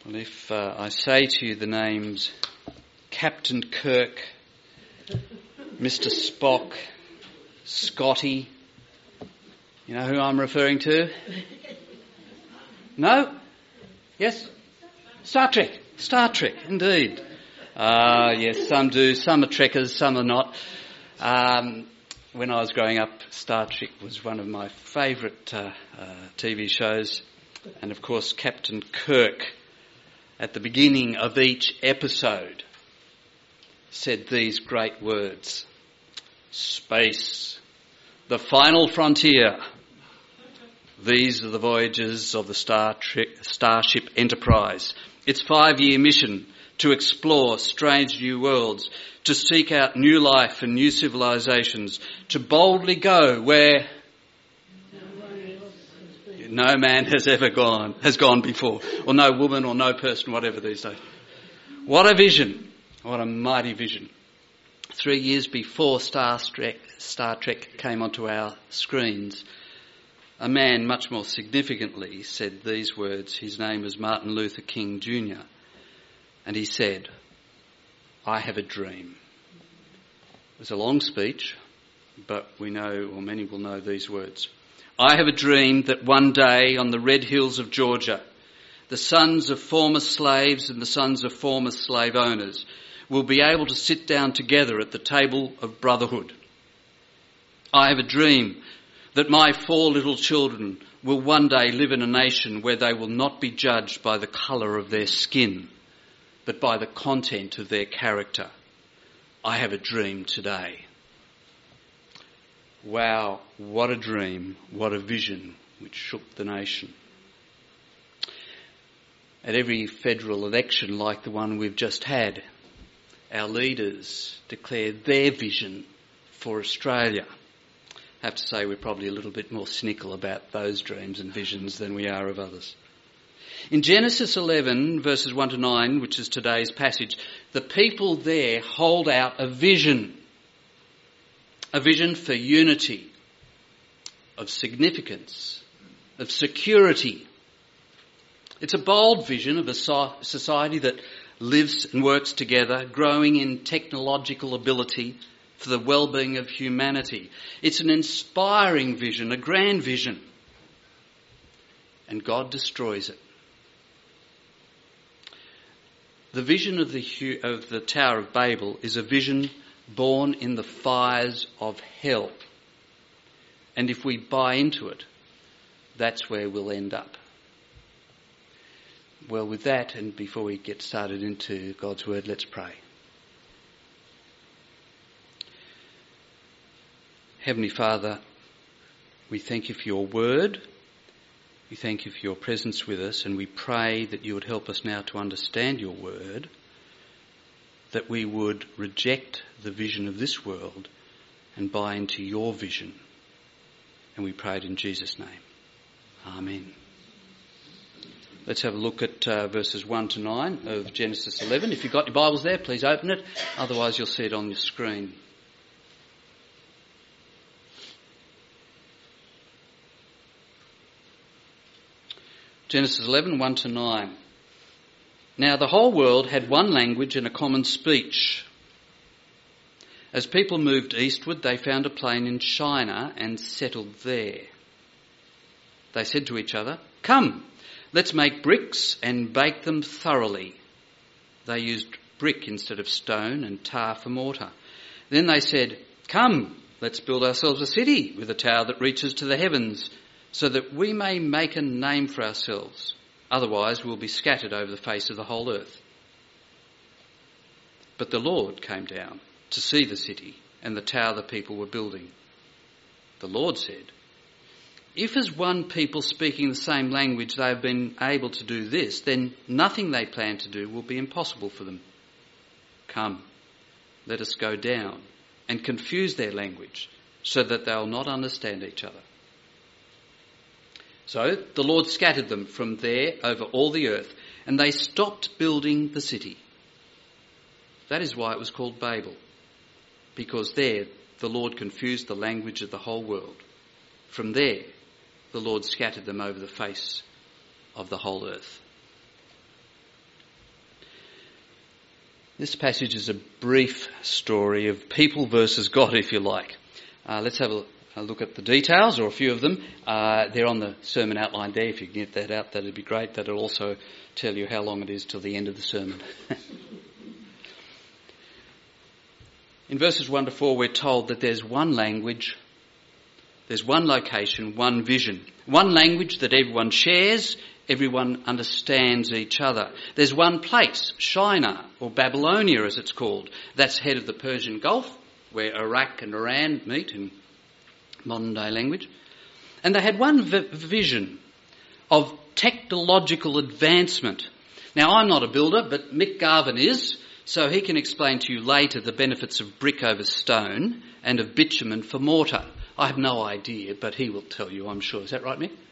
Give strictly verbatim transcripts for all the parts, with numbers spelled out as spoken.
Well, if uh, I say to you the names Captain Kirk, Mister Spock, Scotty, you know who I'm referring to? No? Yes? Star Trek. Star Trek, indeed. Ah, uh, yes, some do. Some are trekkers, some are not. Um, when I was growing up, Star Trek was one of my favourite uh, uh, T V shows. And of course, Captain Kirk, at the beginning of each episode, said these great words: space, the final frontier. These are the voyages of the Star Trek, Starship Enterprise. Its five-year mission to explore strange new worlds, to seek out new life and new civilizations, to boldly go where no man has ever gone, has gone before, or no woman or no person, whatever these days. What a vision. What a mighty vision. Three years before Star Trek, Star Trek came onto our screens, a man much more significantly said these words. His name was Martin Luther King Junior And he said, "I have a dream." It was a long speech, but we know, or many will know these words. "I have a dream that one day on the red hills of Georgia, the sons of former slaves and the sons of former slave owners will be able to sit down together at the table of brotherhood. I have a dream that my four little children will one day live in a nation where they will not be judged by the colour of their skin, but by the content of their character. I have a dream today." Wow, what a dream, what a vision which shook the nation. At every federal election like the one we've just had, our leaders declare their vision for Australia. I have to say we're probably a little bit more cynical about those dreams and visions than we are of others. In Genesis eleven, verses one to nine, which is today's passage, the people there hold out a vision. A vision for unity, of significance, of security. It's a bold vision of a society that lives and works together, growing in technological ability for the well-being of humanity. It's an inspiring vision, a grand vision. And God destroys it. The vision of the, of the Tower of Babel is a vision born in the fires of hell. And if we buy into it, that's where we'll end up. Well, with that, and before we get started into God's Word, let's pray. Heavenly Father, we thank you for your Word. We thank you for your presence with us, and we pray that you would help us now to understand your Word, that we would reject the vision of this world and buy into your vision. And we pray it in Jesus' name. Amen. Let's have a look at uh, verses one to nine of Genesis eleven. If you've got your Bibles there, please open it. Otherwise, you'll see it on your screen. Genesis eleven, one to nine. Now the whole world had one language and a common speech. As people moved eastward, they found a plain in Shinar and settled there. They said to each other, "Come, let's make bricks and bake them thoroughly." They used brick instead of stone and tar for mortar. Then they said, "Come, let's build ourselves a city with a tower that reaches to the heavens, so that we may make a name for ourselves. Otherwise we'll be scattered over the face of the whole earth." But the Lord came down to see the city and the tower the people were building. The Lord said, "If as one people speaking the same language they have been able to do this, then nothing they plan to do will be impossible for them. Come, let us go down and confuse their language so that they will not understand each other." So the Lord scattered them from there over all the earth, and they stopped building the city. That is why it was called Babel, because there the Lord confused the language of the whole world. From there, the Lord scattered them over the face of the whole earth. This passage is a brief story of people versus God, if you like. Uh, let's have a, a look at the details, or a few of them. Uh, they're on the sermon outline there. If you can get that out, that'd be great. That'll also tell you how long it is till the end of the sermon. In verses one to four, we're told that there's one language, there's one location, one vision. One language that everyone shares, everyone understands each other. There's one place, Shinar, or Babylonia as it's called. That's head of the Persian Gulf, where Iraq and Iran meet in modern day language. And they had one v- vision of technological advancement. Now, I'm not a builder, but Mick Garvin is, so he can explain to you later the benefits of brick over stone and of bitumen for mortar. I have no idea, but he will tell you, I'm sure. Is that right, Mick?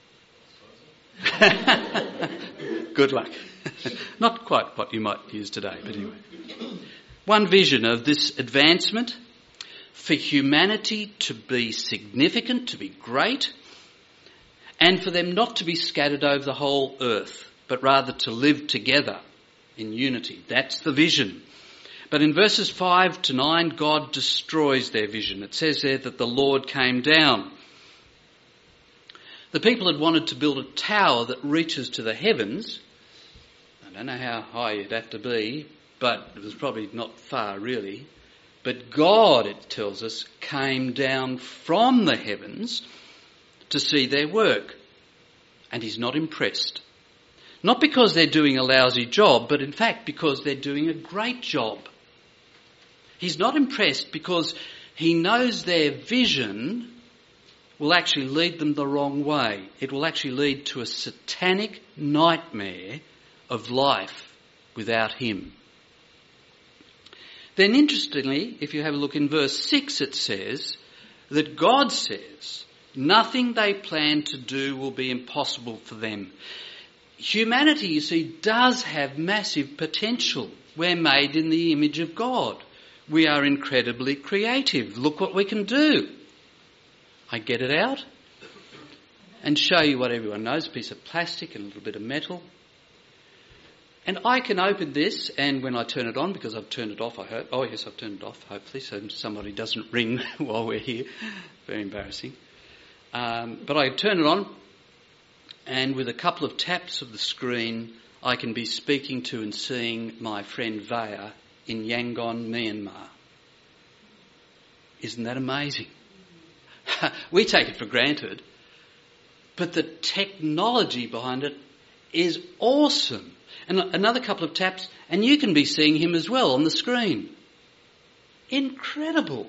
Good luck. Not quite what you might use today, but anyway. One vision of this advancement for humanity to be significant, to be great, and for them not to be scattered over the whole earth, but rather to live together in unity. That's the vision. But in verses five to nine, God destroys their vision. It says there that the Lord came down. The people had wanted to build a tower that reaches to the heavens. I don't know how high you'd have to be, but it was probably not far really. But God, it tells us, came down from the heavens to see their work. And he's not impressed. Not because they're doing a lousy job, but in fact because they're doing a great job. He's not impressed because he knows their vision will actually lead them the wrong way. It will actually lead to a satanic nightmare of life without him. Then interestingly, if you have a look in verse six, it says that God says nothing they plan to do will be impossible for them. Humanity, you see, does have massive potential. We're made in the image of God. We are incredibly creative. Look what we can do. I get it out and show you what everyone knows, a piece of plastic and a little bit of metal. And I can open this, and when I turn it on, because I've turned it off, I hope. Oh, yes, I've turned it off, hopefully, so somebody doesn't ring while we're here. Very embarrassing. Um, but I turn it on, and with a couple of taps of the screen, I can be speaking to and seeing my friend Vaya in Yangon, Myanmar. Isn't that amazing? We take it for granted, but the technology behind it is awesome. And another couple of taps, and you can be seeing him as well on the screen. Incredible.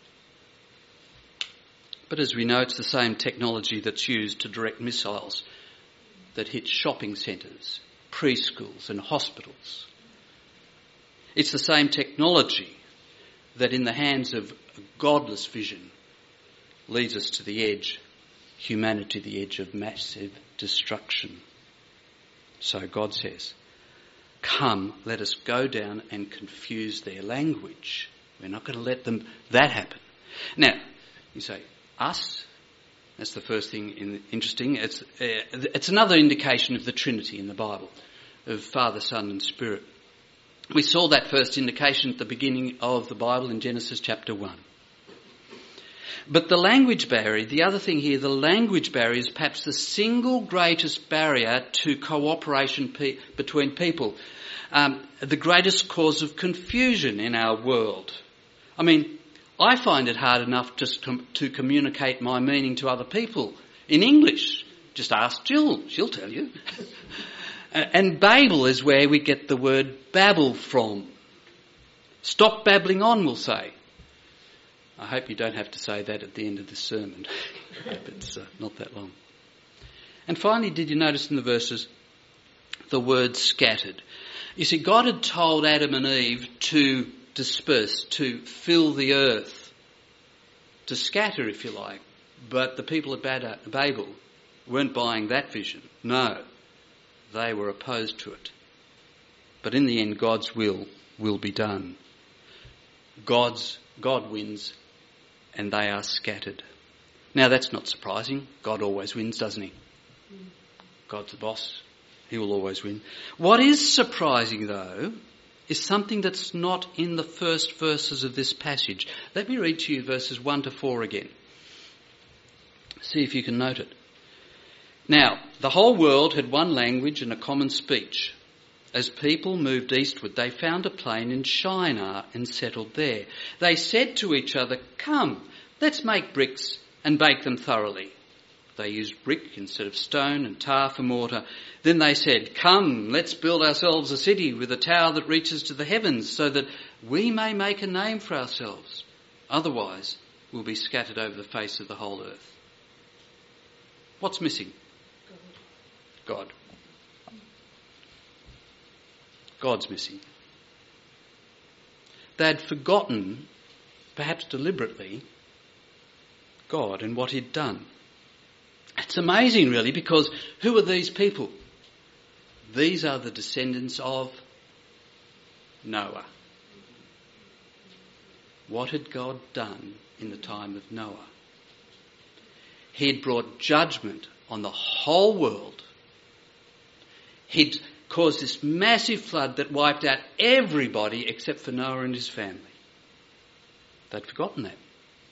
But as we know, it's the same technology that's used to direct missiles that hit shopping centres, preschools and hospitals. It's the same technology that in the hands of a godless vision leads us to the edge, humanity, the edge of massive destruction. So God says, come, let us go down and confuse their language. We're not going to let them that happen. Now, you say, us? That's the first thing in, interesting. It's, uh, it's another indication of the Trinity in the Bible, of Father, Son and Spirit. We saw that first indication at the beginning of the Bible in Genesis chapter one. But the language barrier, the other thing here, the language barrier is perhaps the single greatest barrier to cooperation pe- between people. Um, the greatest cause of confusion in our world. I mean, I find it hard enough just to, to communicate my meaning to other people in English. Just ask Jill, she'll tell you. And Babel is where we get the word babble from. Stop babbling on, we'll say. I hope you don't have to say that at the end of the sermon. It's uh, not that long. And finally, did you notice in the verses the word scattered? You see, God had told Adam and Eve to disperse, to fill the earth, to scatter, if you like. But the people at Babel weren't buying that vision. No, they were opposed to it. But in the end, God's will will be done. God's God wins, and they are scattered. Now, that's not surprising. God always wins, doesn't he? God's the boss. He will always win. What is surprising, though, is something that's not in the first verses of this passage. Let me read to you verses one to four again. See if you can note it. Now, the whole world had one language and a common speech. As people moved eastward, they found a plain in Shinar and settled there. They said to each other, "Come, let's make bricks and bake them thoroughly." They used brick instead of stone and tar for mortar. Then they said, "Come, let's build ourselves a city with a tower that reaches to the heavens so that we may make a name for ourselves. Otherwise, we'll be scattered over the face of the whole earth." What's missing? God. God's missing. They'd forgotten, perhaps deliberately, God and what he'd done. It's amazing, really, because who are these people? These are the descendants of Noah. What had God done in the time of Noah? He had brought judgment on the whole world. He'd caused this massive flood that wiped out everybody except for Noah and his family. They'd forgotten that.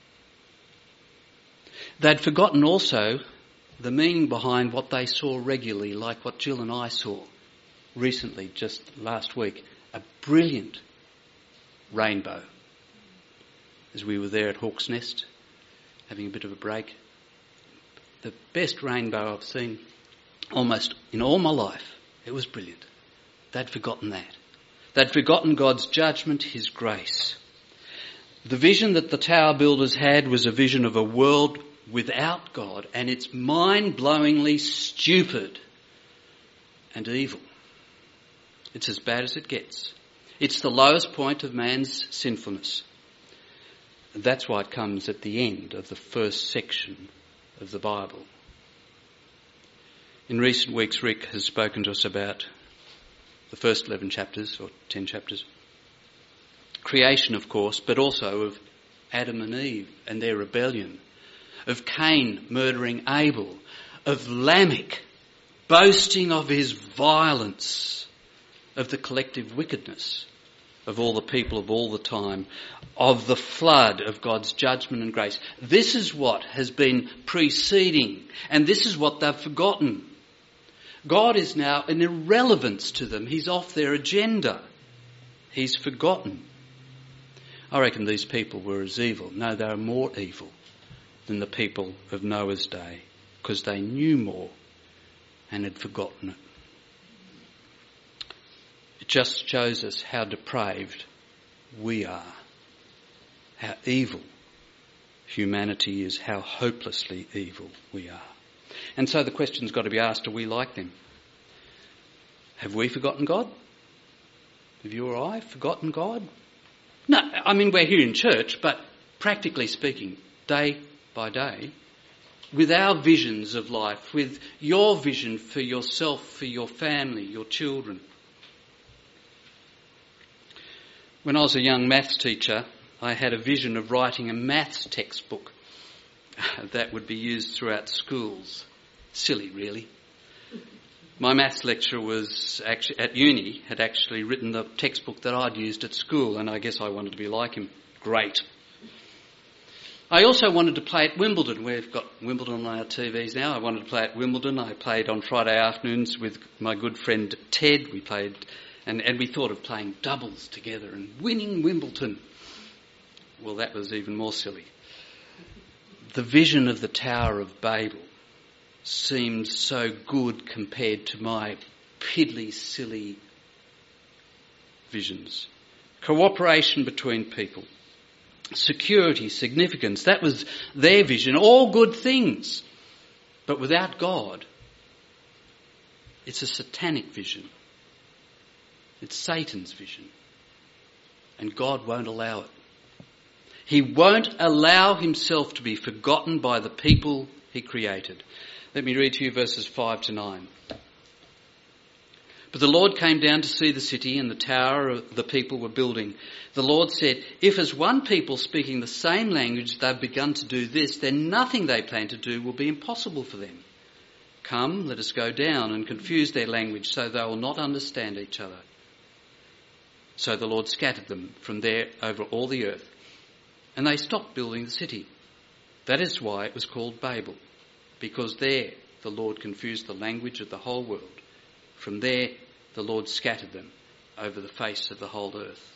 They'd forgotten also the meaning behind what they saw regularly, like what Jill and I saw recently, just last week, a brilliant rainbow. As we were there at Hawk's Nest, having a bit of a break. The best rainbow I've seen almost in all my life. It was brilliant. They'd forgotten that. They'd forgotten God's judgment, his grace. The vision that the tower builders had was a vision of a world without God, and it's mind-blowingly stupid and evil. It's as bad as it gets. It's the lowest point of man's sinfulness. That's why it comes at the end of the first section of the Bible. In recent weeks, Rick has spoken to us about the first eleven chapters, or ten chapters. Creation, of course, but also of Adam and Eve and their rebellion, of Cain murdering Abel, of Lamech boasting of his violence, of the collective wickedness of all the people of all the time, of the flood of God's judgment and grace. This is what has been preceding, and this is what they've forgotten. God is now an irrelevance to them. He's off their agenda. He's forgotten. I reckon these people were as evil. No, they are more evil than the people of Noah's day, because they knew more and had forgotten it. It just shows us how depraved we are, how evil humanity is, how hopelessly evil we are. And so the question's got to be asked, are we like them? Have we forgotten God? Have you or I forgotten God? No, I mean, we're here in church, but practically speaking, day by day, with our visions of life, with your vision for yourself, for your family, your children. When I was a young maths teacher, I had a vision of writing a maths textbook that would be used throughout schools. Silly, really. My maths lecturer was actually at uni, had actually written the textbook that I'd used at school, and I guess I wanted to be like him. Great. I also wanted to play at Wimbledon. We've got Wimbledon on our T Vs now. I wanted to play at Wimbledon. I played on Friday afternoons with my good friend Ted. We played, and, and we thought of playing doubles together and winning Wimbledon. Well, that was even more silly. The vision of the Tower of Babel seemed so good compared to my piddly, silly visions. Cooperation between people. Security, significance, that was their vision. All good things. But without God, it's a satanic vision. It's Satan's vision. And God won't allow it. He won't allow himself to be forgotten by the people he created. Let me read to you verses five to nine. But the Lord came down to see the city and the tower the people were building. The Lord said, if as one people speaking the same language they've begun to do this, then nothing they plan to do will be impossible for them. Come, let us go down and confuse their language so they will not understand each other. So the Lord scattered them from there over all the earth, and they stopped building the city. That is why it was called Babel, because there the Lord confused the language of the whole world. From there the Lord scattered them over the face of the whole earth.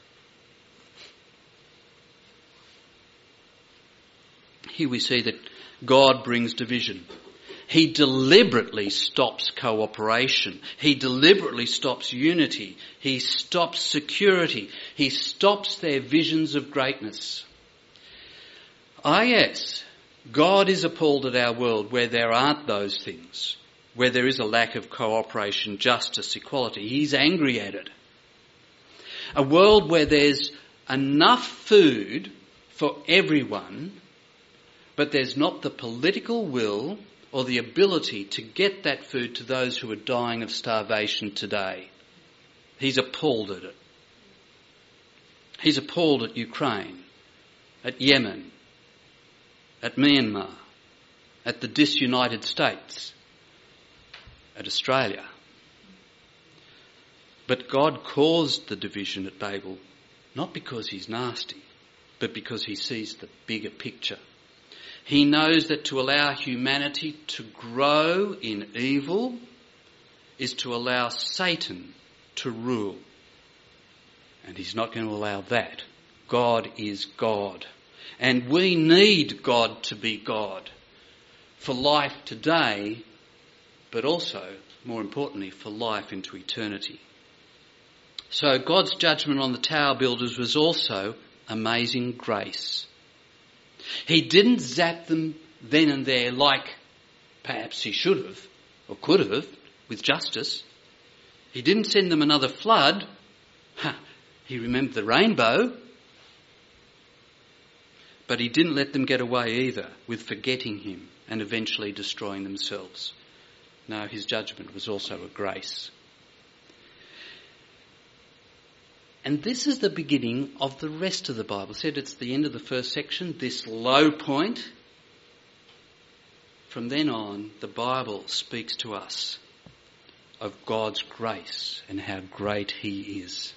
Here we see that God brings division. He deliberately stops cooperation. He deliberately stops unity. He stops security. He stops their visions of greatness. Ah, yes, God is appalled at our world where there aren't those things, where there is a lack of cooperation, justice, equality. He's angry at it. A world where there's enough food for everyone, but there's not the political will or the ability to get that food to those who are dying of starvation today. He's appalled at it. He's appalled at Ukraine, at Yemen, at Myanmar, at the disunited states, at Australia. But God caused the division at Babel, not because he's nasty, but because he sees the bigger picture. He knows that to allow humanity to grow in evil is to allow Satan to rule. And he's not going to allow that. God is God. And we need God to be God for life today, but also, more importantly, for life into eternity. So God's judgment on the tower builders was also amazing grace. He didn't zap them then and there like perhaps he should have or could have with justice. He didn't send them another flood. Ha, he remembered the rainbow. But he didn't let them get away either with forgetting him and eventually destroying themselves. No, his judgment was also a grace. And this is the beginning of the rest of the Bible. I said it's the end of the first section, this low point. From then on, the Bible speaks to us of God's grace and how great he is.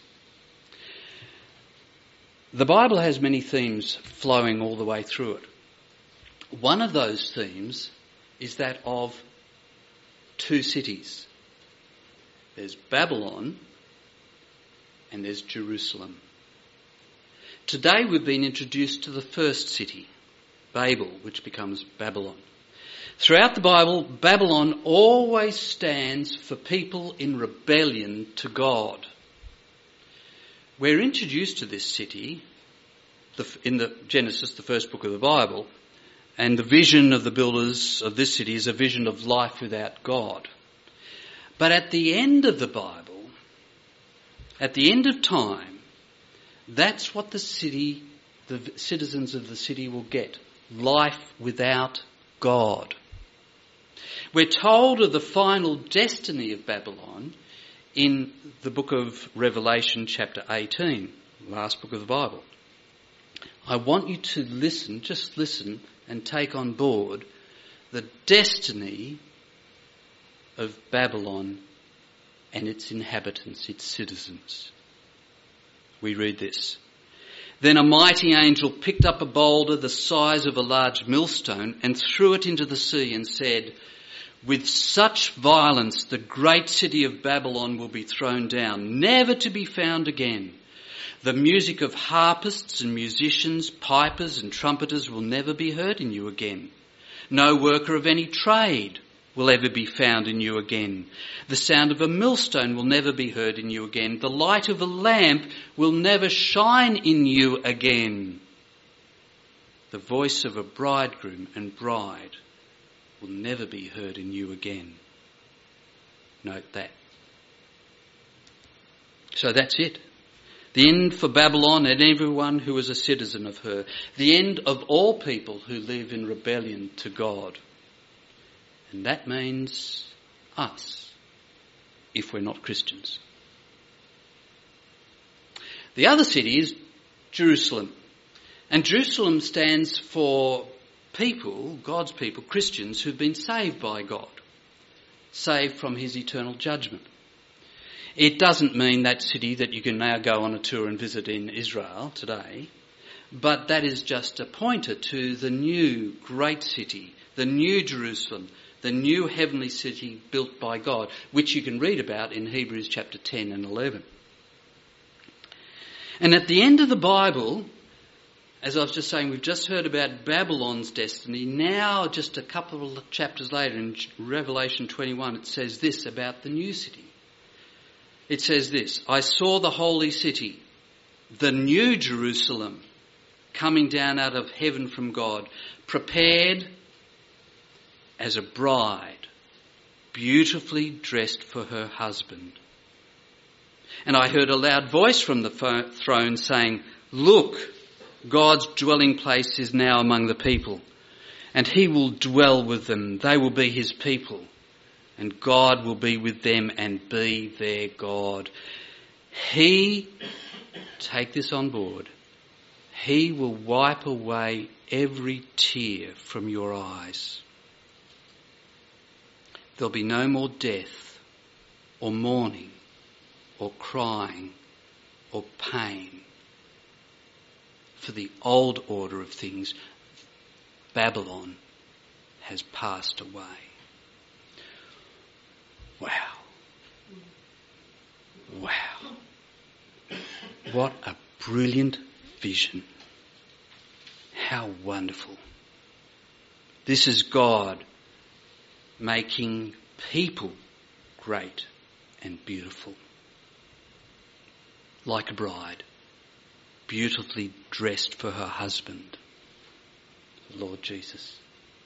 The Bible has many themes flowing all the way through it. One of those themes is that of two cities. There's Babylon and there's Jerusalem. Today we've been introduced to the first city, Babel, which becomes Babylon. Throughout the Bible, Babylon always stands for people in rebellion to God. We're introduced to this city in the Genesis, the first book of the Bible, and the vision of the builders of this city is a vision of life without God. But at the end of the Bible, at the end of time, that's what the city, the citizens of the city will get. Life without God. We're told of the final destiny of Babylon in the book of Revelation chapter eighteen, last book of the Bible. I want you to listen, just listen and take on board the destiny of Babylon and its inhabitants, its citizens. We read this. Then a mighty angel picked up a boulder the size of a large millstone and threw it into the sea and said, "With such violence the great city of Babylon will be thrown down, never to be found again. The music of harpists and musicians, pipers and trumpeters will never be heard in you again. No worker of any trade will ever be found in you again. The sound of a millstone will never be heard in you again. The light of a lamp will never shine in you again. The voice of a bridegroom and bride will never be heard in you again." Note that. So that's it. The end for Babylon and everyone who is a citizen of her. The end of all people who live in rebellion to God. And that means us, if we're not Christians. The other city is Jerusalem. And Jerusalem stands for people, God's people, Christians, who've been saved by God, saved from his eternal judgment. It doesn't mean that city that you can now go on a tour and visit in Israel today, but that is just a pointer to the new great city, the new Jerusalem, the new heavenly city built by God, which you can read about in Hebrews chapter ten and eleven. And at the end of the Bible, as I was just saying, we've just heard about Babylon's destiny. Now, just a couple of chapters later in Revelation twenty-one, it says this about the new city. It says this, I saw the holy city, the new Jerusalem, coming down out of heaven from God, prepared as a bride, beautifully dressed for her husband. And I heard a loud voice from the throne saying, look, God's dwelling place is now among the people, and he will dwell with them. They will be his people, and God will be with them and be their God. He, take this on board, he will wipe away every tear from your eyes. There'll be no more death or mourning or crying or pain. For the old order of things, Babylon has passed away. Wow. Wow. What a brilliant vision. How wonderful. This is God making people great and beautiful. Like a bride, beautifully dressed for her husband, Lord Jesus.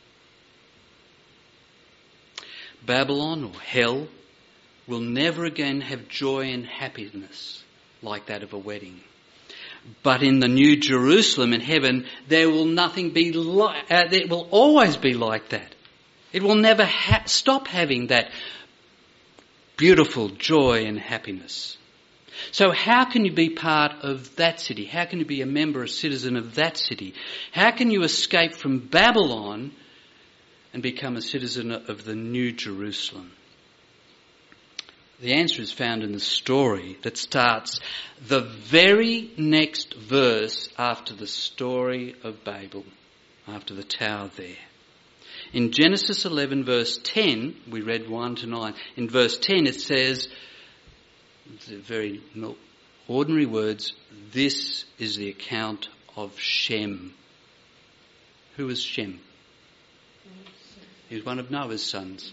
Babylon or hell will never again have joy and happiness like that of a wedding. But in the new Jerusalem in heaven, there will nothing be like, uh, it will always be like that. It will never ha- stop having that beautiful joy and happiness. So how can you be part of that city? How can you be a member, a citizen of that city? How can you escape from Babylon and become a citizen of the new Jerusalem? The answer is found in the story that starts the very next verse after the story of Babel, after the tower there. In Genesis eleven verse ten, we read one to nine. In verse ten it says, the very ordinary words, this is the account of Shem. Who was Shem? He was one of Noah's sons.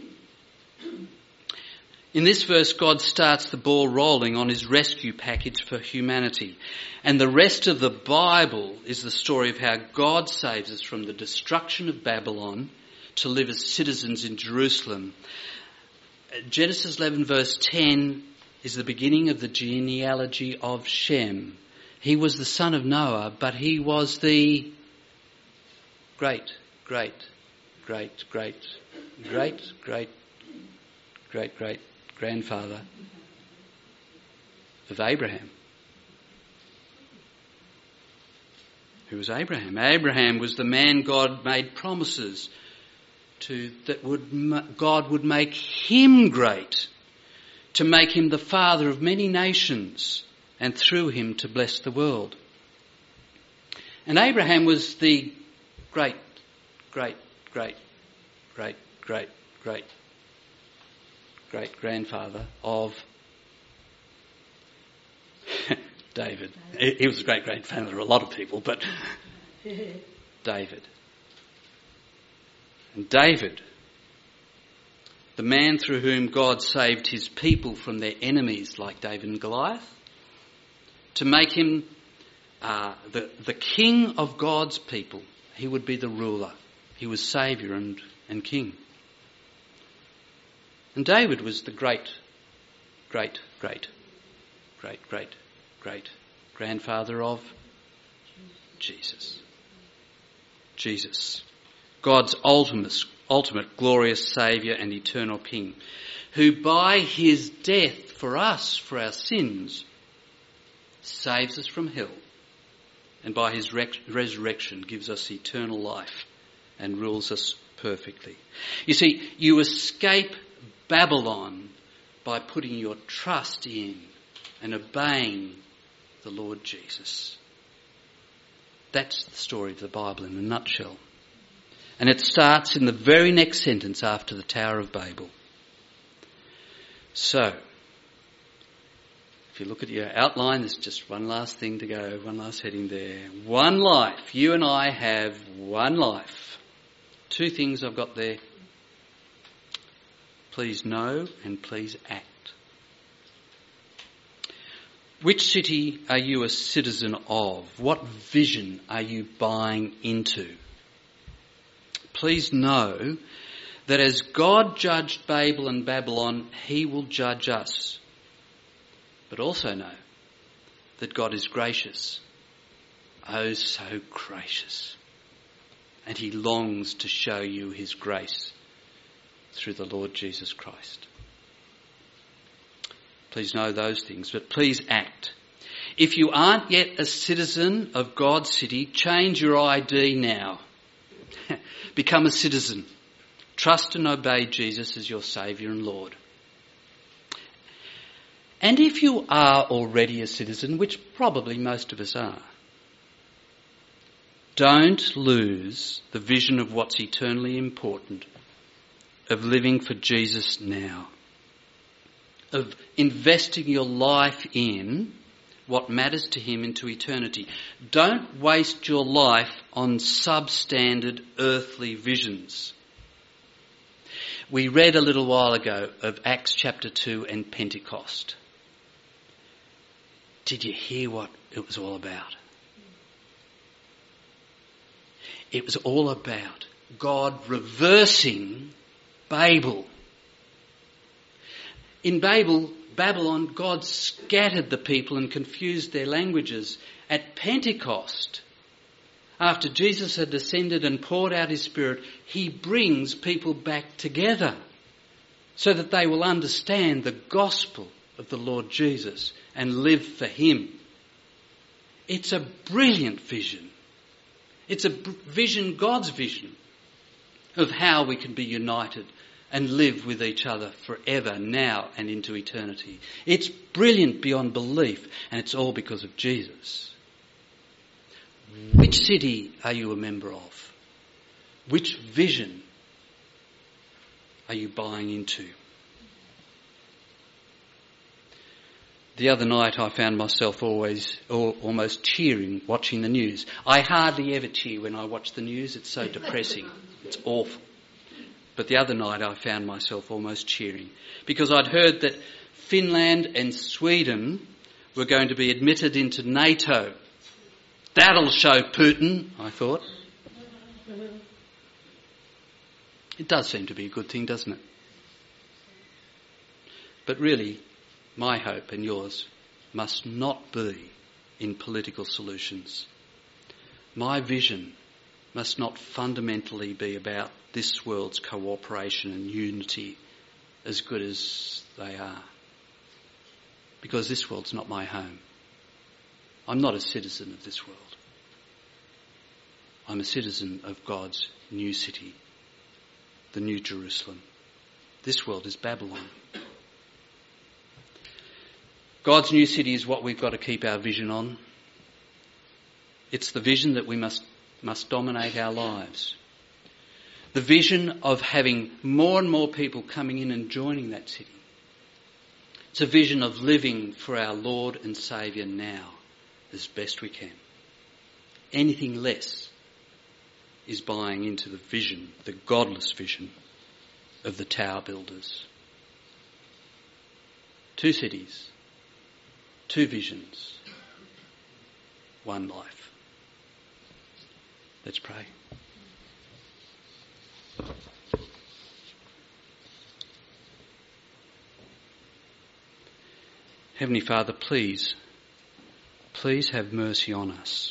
In this verse, God starts the ball rolling on his rescue package for humanity. And the rest of the Bible is the story of how God saves us from the destruction of Babylon to live as citizens in Jerusalem. Genesis eleven verse ten is the beginning of the genealogy of Shem. He was the son of Noah, but he was the great, great, great, great, great, great, great, great grandfather of Abraham. Who was Abraham? Abraham was the man God made promises to, that would God would make him great, to make him the father of many nations, and through him to bless the world. And Abraham was the great, great, great, great, great, great, great grandfather of David. He was a great grandfather of a lot of people, but David. And David, the man through whom God saved his people from their enemies like David and Goliath, to make him uh, the, the king of God's people. He would be the ruler. He was saviour and, and king. And David was the great, great, great, great, great, great grandfather of Jesus. Jesus. God's ultimate, ultimate glorious saviour and eternal king, who by his death for us, for our sins, saves us from hell, and by his rec- resurrection gives us eternal life and rules us perfectly. You see, you escape Babylon by putting your trust in and obeying the Lord Jesus. That's the story of the Bible in a nutshell. And it starts in the very next sentence after the Tower of Babel. So, if you look at your outline, there's just one last thing to go, one last heading there. One life. You and I have one life. Two things I've got there. Please know and please act. Which city are you a citizen of? What vision are you buying into? Please know that as God judged Babel and Babylon, he will judge us. But also know that God is gracious. Oh, so gracious. And he longs to show you his grace through the Lord Jesus Christ. Please know those things, but please act. If you aren't yet a citizen of God's city, change your I D now. Become a citizen. Trust and obey Jesus as your Saviour and Lord. And if you are already a citizen, which probably most of us are, don't lose the vision of what's eternally important, of living for Jesus now, of investing your life in what matters to him into eternity. Don't waste your life on substandard earthly visions. We read a little while ago of Acts chapter two and Pentecost. Did you hear what it was all about? It was all about God reversing Babel. In Babel, Babylon, God scattered the people and confused their languages. At Pentecost, after Jesus had descended and poured out his Spirit, he brings people back together so that they will understand the gospel of the Lord Jesus and live for him. It's a brilliant vision. It's a vision, God's vision, of how we can be united and live with each other forever, now and into eternity. It's brilliant beyond belief, and it's all because of Jesus. Which city are you a member of? Which vision are you buying into? The other night I found myself always almost cheering watching the news. I hardly ever cheer when I watch the news. It's so depressing. It's awful. But the other night I found myself almost cheering because I'd heard that Finland and Sweden were going to be admitted into NATO. That'll show Putin, I thought. It does seem to be a good thing, doesn't it? But really, my hope and yours must not be in political solutions. My vision must not fundamentally be about this world's cooperation and unity, as good as they are. Because this world's not my home. I'm not a citizen of this world. I'm a citizen of God's new city, the New Jerusalem. This world is Babylon. God's new city is what we've got to keep our vision on. It's the vision that we must must dominate our lives. The vision of having more and more people coming in and joining that city. It's a vision of living for our Lord and Saviour now as best we can. Anything less is buying into the vision, the godless vision of the tower builders. Two cities, two visions, one life. Let's pray. Heavenly Father, please, please have mercy on us.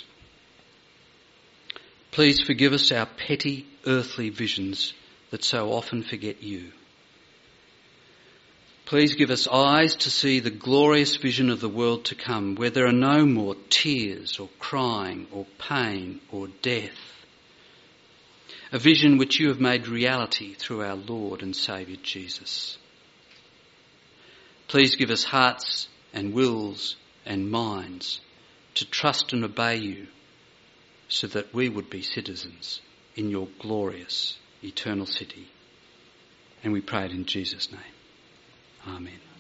Please forgive us our petty earthly visions that so often forget you. Please give us eyes to see the glorious vision of the world to come, where there are no more tears or crying or pain or death. A vision which you have made reality through our Lord and Saviour Jesus. Please give us hearts and wills and minds to trust and obey you, so that we would be citizens in your glorious eternal city. And we pray it in Jesus' name. Amen.